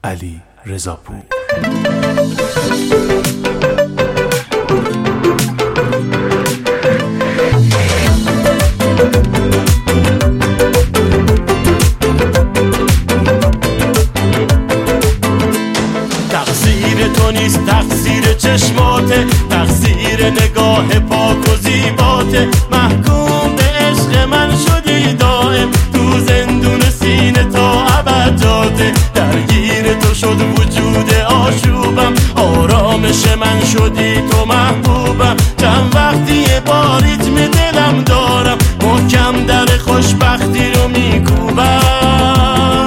علی رضاپور. تقصیر تو نیست، تقصیر چشماته، تقصیر نگاه پاک و زیباته. محکوم به عشق من شدی دائم، تو زندون سینه تا ابد جاته. درگیر تو شد وجود آشوبم، آرامش من شدی تو محبوبم. چند وقتی با ریتم دلم دارم، محکم در خوشبختی رو میکوبم.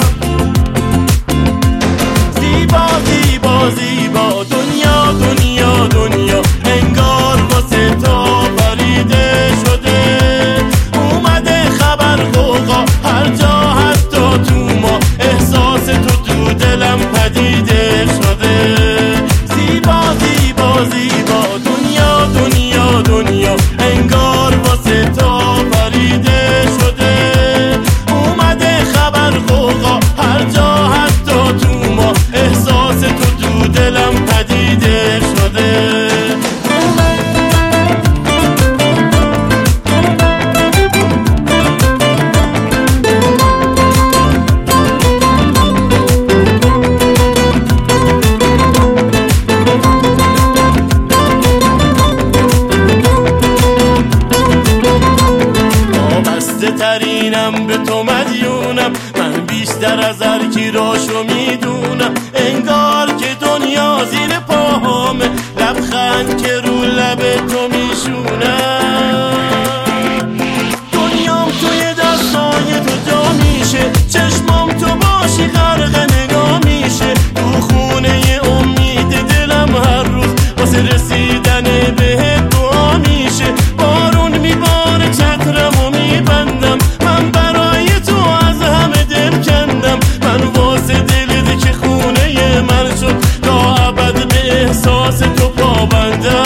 زیبا زیبا زیبا دنیا دنیا دنیا، انگار واسه تو پریده شده. اومده خبر غوغا هر جا، حتی تو ما احساس تو دلم پدیده شده. زیبا زیبا زیبا دنیا دنیا دنیا، انگار واسه تو پریده شده. اومده خبر غوغا هر جا، حتی تو ما احساس تو دلم پدیده شده. ترینم به تو مدیونم، من بیشتر از هر کی راشو میدونم. انگار که دنیا زیر پاهامه، لبخند که رو لب تو میشونم. دنیام توی دستای تو جا میشه، چشمام تو باشی غرق نگاه میشه. تو خونه امید دلم هر روز واسه رسیدن بهت دعا میشه. بارون میباره چترمو میبندم، من برای تو از همه دل کندم. من واسه دلت که خونه من شد، تا ابد به احساس تو پابندم.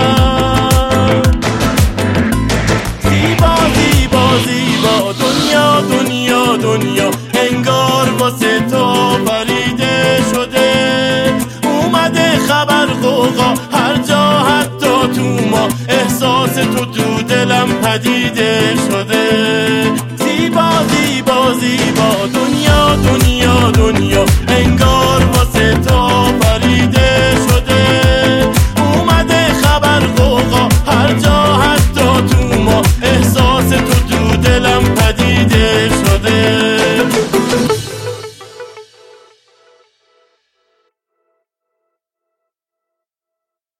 زیبا زیبا زیبا دنیا دنیا دنیا، انگار واسه تو پریده شده. اومده خبر غوغا هر جا، حتی تو ما احساس تو دلم پدیده شده.